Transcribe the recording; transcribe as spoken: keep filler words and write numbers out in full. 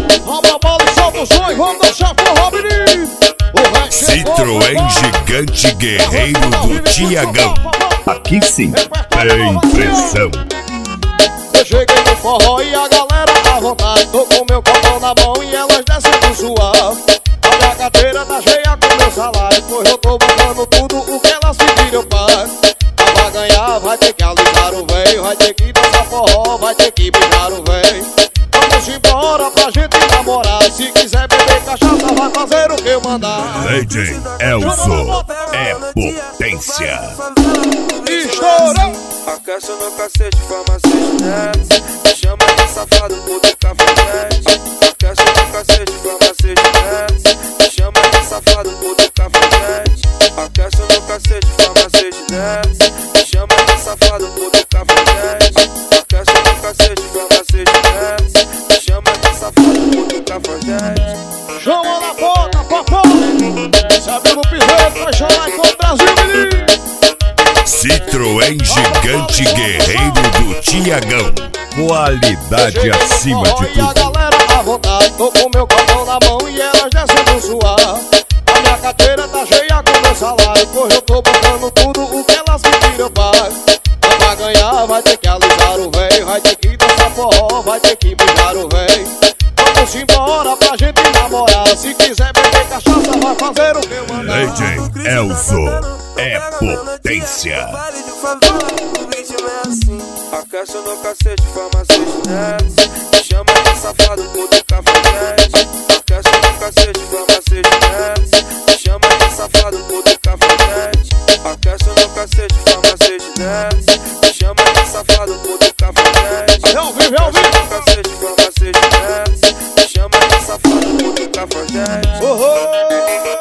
Rouba a bola e solta o som e vamos deixar forró, menino. Citroën Gigante Guerreiro do Tiagão. Aqui sim, tem pressão. Eu cheguei no forró e a galera à vontade. Tô com meu copão na mão e elas descendo suave. A minha carteira tá cheia com meu salário, pois eu tô botando tudo o que elas pediram, pai. Pra ganhar vai ter que alisar o véio, vai ter que dançar forró, vai ter que beijar o véio. Vamos embora pra gente namorar. Se quiser beber cachaça vai fazer o que eu mandar. Lady Elzo é potência. Estourou! Aquece no cacete, farmacete desce. Me chama de safado por do cafajeste. Aquece no cacete, farmacete desce. Me chama de safado por do cafajeste. Aquece no cacete, farmacete desce. Me chama de safado por do cafajeste. Aquece no cacete, farmacete desce. Me chama de safado por do cafajeste. Chama na porta, papai. Sabe no piseiro, vai chamar com o Brasil, menino. Citroën Gigante Guerreiro do Tiagão. Qualidade acima de tudo. E a galera à vontade. Tô com meu copão na mão e elas descendo suar. A minha carteira tá cheia com meu salário, pois eu tô botando tudo o que elas pediram, pai. Pra ganhar vai ter que alisar o véio, vai ter que dançar forró, vai ter que beijar o véio. Vamos embora pra gente namorar. Se quiser beber cachaça vai fazer o que eu mandar. Lady Elzo é potência. Aquece no cacete, farmacete desce. Me chama de safado por do cafajeste. Aquece no cacete, farmacete desce. Me chama de safado por do cafajeste. Aquece no cacete, farmacete desce. Me chama de safado por do cafajeste. É ao vivo, é ao vivo. Aquece no cacete, farmacete desce. Me chama de safado por do cafajeste. Oh, oh.